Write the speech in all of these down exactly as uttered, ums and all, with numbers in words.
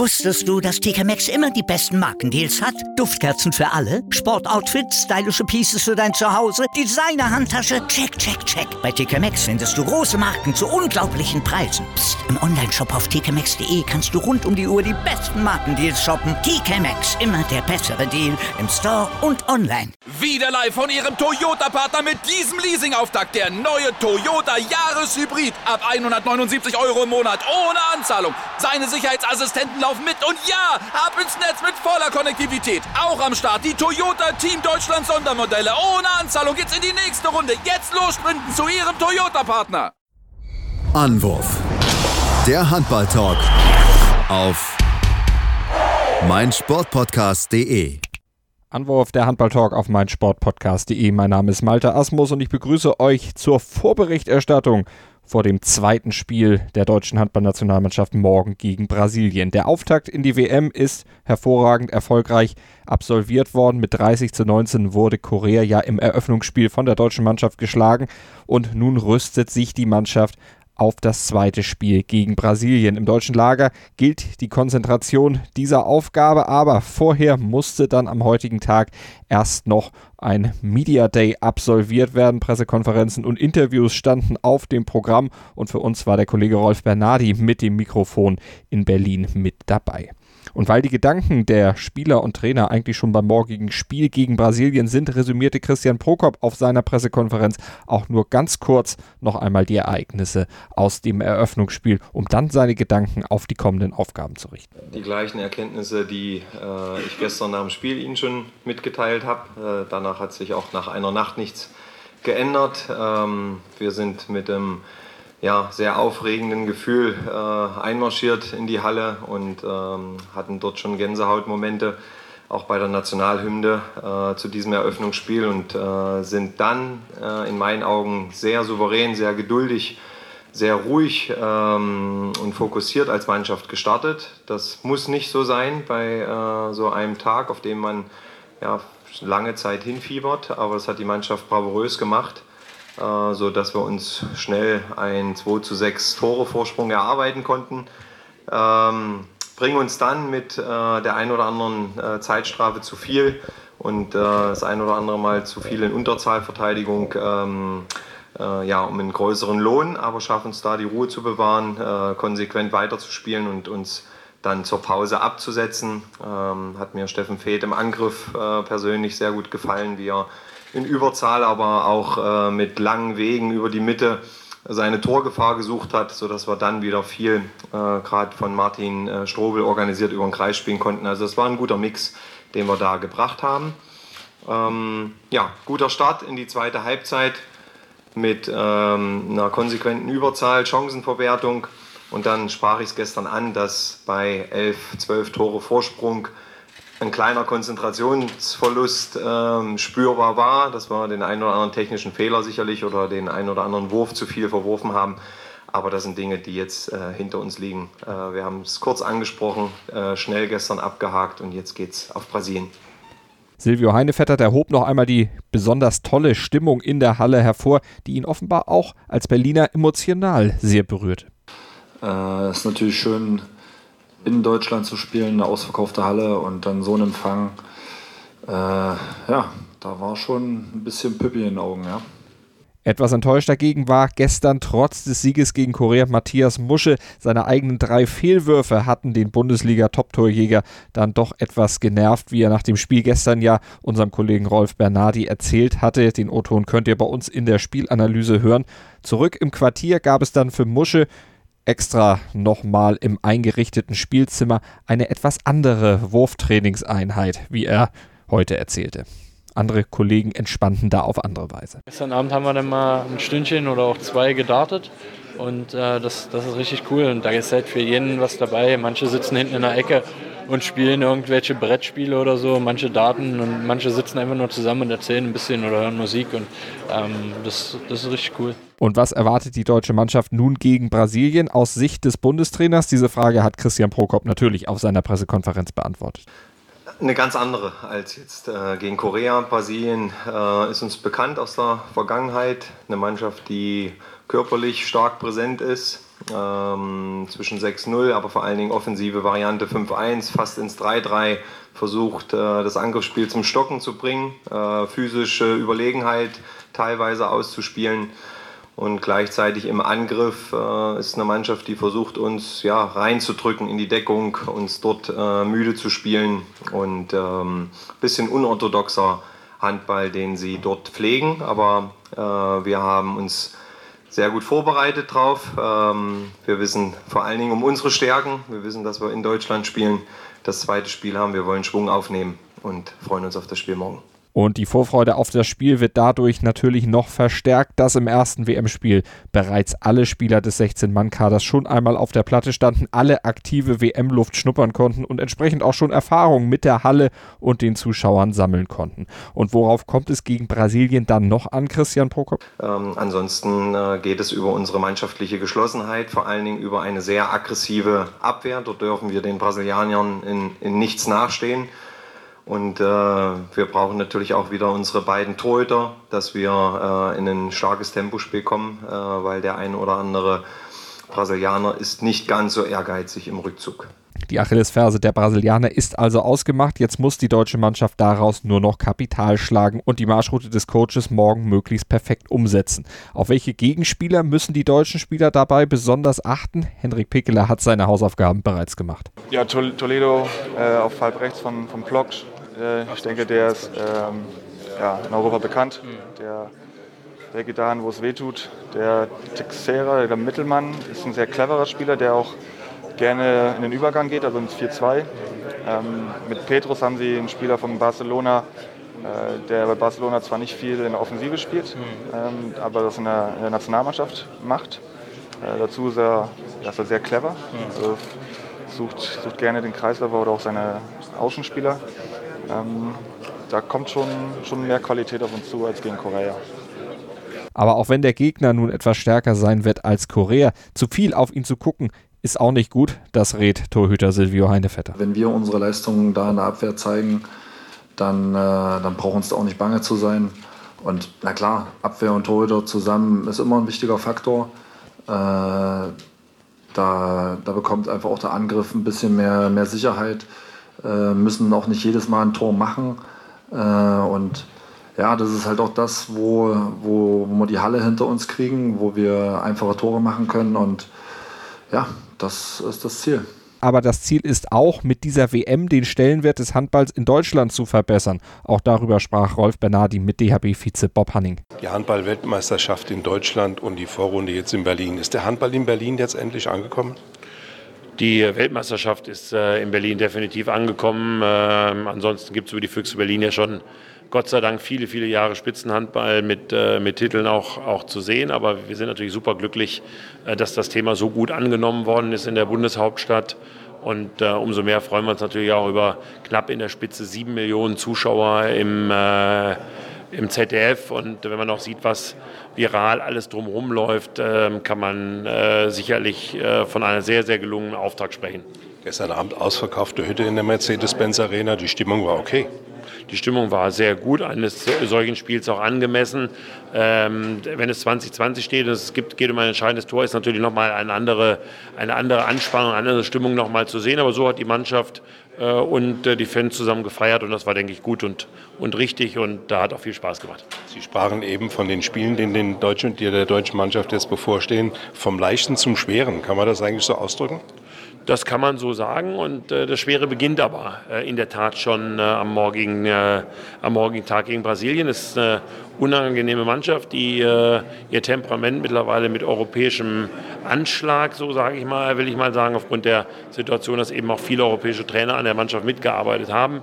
Wusstest du, dass T K Maxx immer die besten Markendeals hat? Duftkerzen für alle, Sportoutfits, stylische Pieces für dein Zuhause, Designer-Handtasche, check, check, check. Bei T K Maxx findest du große Marken zu unglaublichen Preisen. Psst. Im Onlineshop auf t k maxx punkt d e kannst du rund um die Uhr die besten Markendeals shoppen. T K Maxx, immer der bessere Deal im Store und online. Wieder live von Ihrem Toyota-Partner mit diesem Leasing-Auftakt. Der neue Toyota Jahreshybrid. Ab hundertneunundsiebzig Euro im Monat ohne Anzahlung. Seine Sicherheitsassistenten laufen mit und ja, ab ins Netz mit voller Konnektivität. Auch am Start die Toyota Team Deutschland Sondermodelle. Ohne Anzahlung geht's in die nächste Runde. Jetzt los sprinten zu Ihrem Toyota-Partner. Anwurf. Der Handball-Talk auf meinsportpodcast punkt de. Anwurf, der Handball-Talk auf meinsportpodcast punkt de. Mein Name ist Malte Asmus und ich begrüße euch zur Vorberichterstattung vor dem zweiten Spiel der deutschen Handballnationalmannschaft morgen gegen Brasilien. Der Auftakt in die W M ist hervorragend erfolgreich absolviert worden. Mit dreißig zu neunzehn wurde Korea ja im Eröffnungsspiel von der deutschen Mannschaft geschlagen und nun rüstet sich die Mannschaft auf das zweite Spiel gegen Brasilien. Im deutschen Lager gilt die Konzentration dieser Aufgabe, aber vorher musste dann am heutigen Tag erst noch ein Media Day absolviert werden. Pressekonferenzen und Interviews standen auf dem Programm und für uns war der Kollege Rolf Bernardi mit dem Mikrofon in Berlin mit dabei. Und weil die Gedanken der Spieler und Trainer eigentlich schon beim morgigen Spiel gegen Brasilien sind, resümierte Christian Prokop auf seiner Pressekonferenz auch nur ganz kurz noch einmal die Ereignisse aus dem Eröffnungsspiel, um dann seine Gedanken auf die kommenden Aufgaben zu richten. Die gleichen Erkenntnisse, die äh, ich gestern nach dem Spiel Ihnen schon mitgeteilt habe. Äh, danach hat sich auch nach einer Nacht nichts geändert. Ähm, wir sind mit dem ja, sehr aufregenden Gefühl äh, einmarschiert in die Halle und ähm, hatten dort schon Gänsehautmomente, auch bei der Nationalhymne äh, zu diesem Eröffnungsspiel und äh, sind dann äh, in meinen Augen sehr souverän, sehr geduldig, sehr ruhig ähm, und fokussiert als Mannschaft gestartet. Das muss nicht so sein bei äh, so einem Tag, auf dem man ja, lange Zeit hinfiebert, aber das hat die Mannschaft bravourös gemacht, Uh, so dass wir uns schnell einen zwei zu sechs Tore Vorsprung erarbeiten konnten. Ähm, bringen uns dann mit äh, der ein oder anderen äh, Zeitstrafe zu viel und äh, das ein oder andere Mal zu viel in Unterzahlverteidigung ähm, äh, ja, um einen größeren Lohn, aber schaffen es da die Ruhe zu bewahren, äh, konsequent weiterzuspielen und uns dann zur Pause abzusetzen. Ähm, hat mir Steffen Feeth im Angriff äh, persönlich sehr gut gefallen, wie er in Überzahl, aber auch äh, mit langen Wegen über die Mitte seine Torgefahr gesucht hat, sodass wir dann wieder viel, äh, gerade von Martin äh, Strobel organisiert, über den Kreis spielen konnten. Also es war ein guter Mix, den wir da gebracht haben. Ähm, ja, guter Start in die zweite Halbzeit mit ähm, einer konsequenten Überzahl, Chancenverwertung. Und dann sprach ich es gestern an, dass bei elf, zwölf Tore Vorsprung ein kleiner Konzentrationsverlust ähm, spürbar war, dass wir den einen oder anderen technischen Fehler sicherlich oder den einen oder anderen Wurf zu viel verworfen haben. Aber das sind Dinge, die jetzt äh, hinter uns liegen. Äh, wir haben es kurz angesprochen, äh, schnell gestern abgehakt und jetzt geht's auf Brasilien. Silvio Heinevetter, der hob noch einmal die besonders tolle Stimmung in der Halle hervor, die ihn offenbar auch als Berliner emotional sehr berührte. Äh, ist natürlich schön, in Deutschland zu spielen, eine ausverkaufte Halle und dann so ein Empfang. Äh, ja, da war schon ein bisschen Pippi in den Augen, ja. Etwas enttäuscht dagegen war gestern trotz des Sieges gegen Korea Matthias Musche. Seine eigenen drei Fehlwürfe hatten den Bundesliga-Top-Torjäger dann doch etwas genervt, wie er nach dem Spiel gestern ja unserem Kollegen Rolf Bernardi erzählt hatte. Den O-Ton könnt ihr bei uns in der Spielanalyse hören. Zurück im Quartier gab es dann für Musche extra nochmal im eingerichteten Spielzimmer eine etwas andere Wurftrainingseinheit, wie er heute erzählte. Andere Kollegen entspannten da auf andere Weise. Gestern Abend haben wir dann mal ein Stündchen oder auch zwei gedartet und äh, das, das ist richtig cool und da ist halt für jeden was dabei. Manche sitzen hinten in der Ecke und spielen irgendwelche Brettspiele oder so, manche darten und manche sitzen einfach nur zusammen und erzählen ein bisschen oder hören Musik und ähm, das, das ist richtig cool. Und was erwartet die deutsche Mannschaft nun gegen Brasilien aus Sicht des Bundestrainers? Diese Frage hat Christian Prokop natürlich auf seiner Pressekonferenz beantwortet. Eine ganz andere als jetzt äh, gegen Korea. Brasilien äh, ist uns bekannt aus der Vergangenheit. Eine Mannschaft, die körperlich stark präsent ist. Ähm, zwischen sechs null, aber vor allen Dingen offensive Variante fünf eins, fast ins drei drei, versucht äh, das Angriffsspiel zum Stocken zu bringen, äh, physische Überlegenheit teilweise auszuspielen und gleichzeitig im Angriff äh, ist eine Mannschaft, die versucht uns ja, reinzudrücken in die Deckung, uns dort äh, müde zu spielen und ein ähm, bisschen unorthodoxer Handball, den sie dort pflegen, aber äh, wir haben uns sehr gut vorbereitet drauf. Ähm, wir wissen vor allen Dingen um unsere Stärken. Wir wissen, dass wir in Deutschland spielen. Das zweite Spiel haben. Wir wollen Schwung aufnehmen und freuen uns auf das Spiel morgen. Und die Vorfreude auf das Spiel wird dadurch natürlich noch verstärkt, dass im ersten W M-Spiel bereits alle Spieler des sechzehn-Mann-Kaders schon einmal auf der Platte standen, alle aktive W M-Luft schnuppern konnten und entsprechend auch schon Erfahrungen mit der Halle und den Zuschauern sammeln konnten. Und worauf kommt es gegen Brasilien dann noch an, Christian Prokop? Ähm, ansonsten äh, geht es über unsere mannschaftliche Geschlossenheit, vor allen Dingen über eine sehr aggressive Abwehr. Dort dürfen wir den Brasilianern in, in nichts nachstehen. Und äh, wir brauchen natürlich auch wieder unsere beiden Torhüter, dass wir äh, in ein starkes Tempospiel kommen, äh, weil der eine oder andere Brasilianer ist nicht ganz so ehrgeizig im Rückzug. Die Achillesferse der Brasilianer ist also ausgemacht. Jetzt muss die deutsche Mannschaft daraus nur noch Kapital schlagen und die Marschroute des Coaches morgen möglichst perfekt umsetzen. Auf welche Gegenspieler müssen die deutschen Spieler dabei besonders achten? Henrik Pekeler hat seine Hausaufgaben bereits gemacht. Ja, Toledo äh, auf halb rechts von, von Ploksch. Äh, ich denke, der ist ähm, ja, in Europa bekannt. Der, der geht dahin, wo es weh tut. Der Teixeira, der Mittelmann, ist ein sehr cleverer Spieler, der auch gerne in den Übergang geht, also ins vier zwei. Ähm, mit Petrus haben sie einen Spieler von Barcelona, äh, der bei Barcelona zwar nicht viel in der Offensive spielt, ähm, aber das in der, in der Nationalmannschaft macht. Äh, dazu ist er, ja, ist er sehr clever, also sucht, sucht gerne den Kreisläufer oder auch seine Außenspieler. Ähm, da kommt schon, schon mehr Qualität auf uns zu als gegen Korea. Aber auch wenn der Gegner nun etwas stärker sein wird als Korea, zu viel auf ihn zu gucken, ist auch nicht gut, das rät Torhüter Silvio Heinevetter. Wenn wir unsere Leistungen da in der Abwehr zeigen, dann, äh, dann braucht uns da auch nicht bange zu sein. Und na klar, Abwehr und Torhüter zusammen ist immer ein wichtiger Faktor. Äh, da, da bekommt einfach auch der Angriff ein bisschen mehr, mehr Sicherheit. Äh, müssen auch nicht jedes Mal ein Tor machen. Äh, und ja, das ist halt auch das, wo, wo, wo wir die Halle hinter uns kriegen, wo wir einfache Tore machen können. Und ja, das ist das Ziel. Aber das Ziel ist auch, mit dieser W M den Stellenwert des Handballs in Deutschland zu verbessern. Auch darüber sprach Rolf Bernardi mit D H B-Vize Bob Hanning. Die Handball-Weltmeisterschaft in Deutschland und die Vorrunde jetzt in Berlin. Ist der Handball in Berlin jetzt endlich angekommen? Die Weltmeisterschaft ist äh, in Berlin definitiv angekommen. Ähm, ansonsten gibt es über die Füchse Berlin ja schon Gott sei Dank viele, viele Jahre Spitzenhandball mit, äh, mit Titeln auch, auch zu sehen. Aber wir sind natürlich super glücklich, äh, dass das Thema so gut angenommen worden ist in der Bundeshauptstadt. Und äh, umso mehr freuen wir uns natürlich auch über knapp in der Spitze sieben Millionen Zuschauer im, äh, im Z D F. Und wenn man auch sieht, was viral alles drumherum läuft, äh, kann man äh, sicherlich äh, von einer sehr, sehr gelungenen Auftrag sprechen. Gestern Abend ausverkaufte Hütte in der Mercedes-Benz Arena. Die Stimmung war okay. Die Stimmung war sehr gut, eines solchen Spiels auch angemessen. Ähm, wenn es zwanzig zwanzig steht und es gibt, geht um ein entscheidendes Tor, ist natürlich nochmal eine andere, eine andere Anspannung, eine andere Stimmung nochmal zu sehen. Aber so hat die Mannschaft äh, und äh, die Fans zusammen gefeiert und das war, denke ich, gut und, und richtig und da hat auch viel Spaß gemacht. Sie sprachen eben von den Spielen, die, den deutschen, die der deutschen Mannschaft jetzt bevorstehen, vom Leichten zum Schweren. Kann man das eigentlich so ausdrücken? Das kann man so sagen und äh, das Schwere beginnt aber äh, in der Tat schon äh, am, morgigen, äh, am morgigen Tag gegen Brasilien. Es ist eine unangenehme Mannschaft, die äh, ihr Temperament mittlerweile mit europäischem Anschlag, so sage ich mal, will ich mal sagen, aufgrund der Situation, dass eben auch viele europäische Trainer an der Mannschaft mitgearbeitet haben,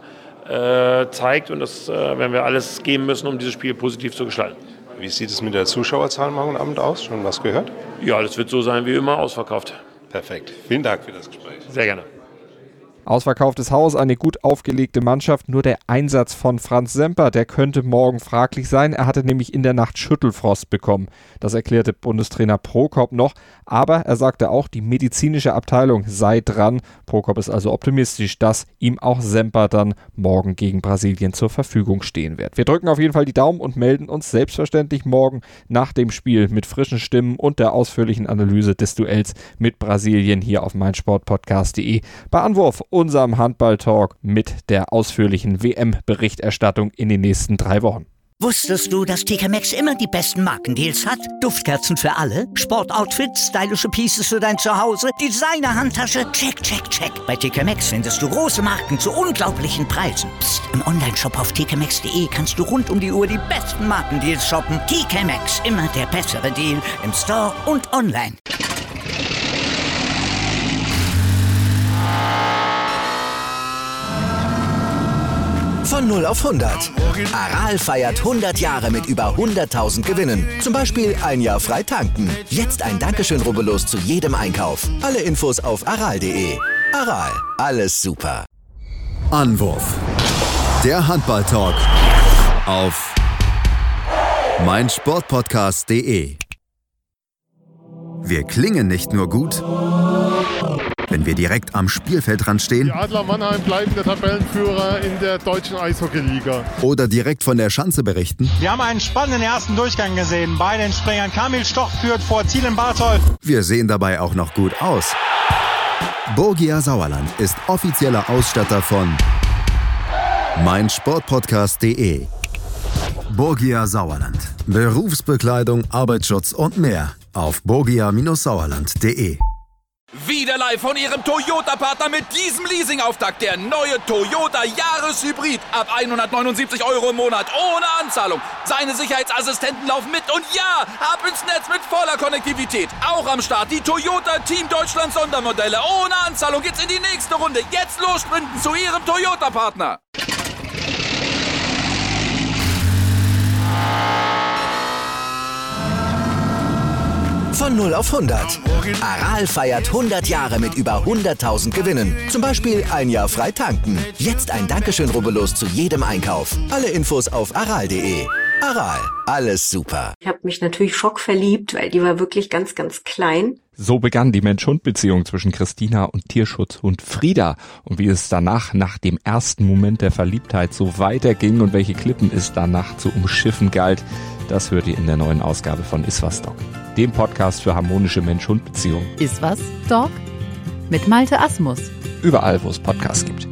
äh, zeigt und das äh, werden wir alles geben müssen, um dieses Spiel positiv zu gestalten. Wie sieht es mit der Zuschauerzahl morgen Abend aus? Schon was gehört? Ja, das wird so sein wie immer, ausverkauft. Perfekt. Vielen Dank für das Gespräch. Sehr gerne. Ausverkauftes Haus, eine gut aufgelegte Mannschaft, nur der Einsatz von Franz Semper, der könnte morgen fraglich sein. Er hatte nämlich in der Nacht Schüttelfrost bekommen. Das erklärte Bundestrainer Prokop noch, aber er sagte auch, die medizinische Abteilung sei dran. Prokop ist also optimistisch, dass ihm auch Semper dann morgen gegen Brasilien zur Verfügung stehen wird. Wir drücken auf jeden Fall die Daumen und melden uns selbstverständlich morgen nach dem Spiel mit frischen Stimmen und der ausführlichen Analyse des Duells mit Brasilien hier auf meinsportpodcast punkt de bei Anwurf, unserem Handball-Talk mit der ausführlichen W M-Berichterstattung in den nächsten drei Wochen. Wusstest du, dass T K Maxx immer die besten Markendeals hat? Duftkerzen für alle, Sportoutfits, stylische Pieces für dein Zuhause, Designer-Handtasche, check, check, check. Bei T K Maxx findest du große Marken zu unglaublichen Preisen. Psst. Im Onlineshop auf t k maxx punkt de kannst du rund um die Uhr die besten Markendeals shoppen. T K Maxx, immer der bessere Deal im Store und online. Von null auf hundert. Aral feiert hundert Jahre mit über hunderttausend Gewinnen. Zum Beispiel ein Jahr frei tanken. Jetzt ein Dankeschön, rubbellos zu jedem Einkauf. Alle Infos auf aral punkt de. Aral, alles super. Anwurf. Der Handball-Talk auf meinsportpodcast punkt de. Wir klingen nicht nur gut, wenn wir direkt am Spielfeldrand stehen. Die Adler Mannheim bleiben der Tabellenführer in der deutschen Eishockeyliga. Oder direkt von der Schanze berichten. Wir haben einen spannenden ersten Durchgang gesehen. Bei den Springern Kamil Stoch führt vor Zielen Barthold. Wir sehen dabei auch noch gut aus. Borgia Sauerland ist offizieller Ausstatter von meinsportpodcast punkt de. Borgia Sauerland. Berufsbekleidung, Arbeitsschutz und mehr auf borgia Sauerland punkt de. Wieder live von Ihrem Toyota-Partner mit diesem Leasing-Auftakt. Der neue Toyota Jahreshybrid. Ab hundertneunundsiebzig Euro im Monat. Ohne Anzahlung. Seine Sicherheitsassistenten laufen mit. Und ja, ab ins Netz mit voller Konnektivität. Auch am Start die Toyota Team Deutschland Sondermodelle. Ohne Anzahlung geht's in die nächste Runde. Jetzt los sprinten zu Ihrem Toyota-Partner. Von null auf hundert. Aral feiert hundert Jahre mit über hunderttausend Gewinnen. Zum Beispiel ein Jahr frei tanken. Jetzt ein Dankeschön, rubbellos zu jedem Einkauf. Alle Infos auf aral punkt de. Aral, alles super. Ich habe mich natürlich schockverliebt, weil die war wirklich ganz, ganz klein. So begann die Mensch-Hund-Beziehung zwischen Christina und Tierschutzhund Frieda. Und wie es danach, nach dem ersten Moment der Verliebtheit, so weiterging und welche Klippen es danach zu umschiffen galt, das hört ihr in der neuen Ausgabe von Iswas Dog, dem Podcast für harmonische Mensch-Hund-Beziehungen. Iswas Dog? Mit Malte Asmus. Überall, wo es Podcasts gibt.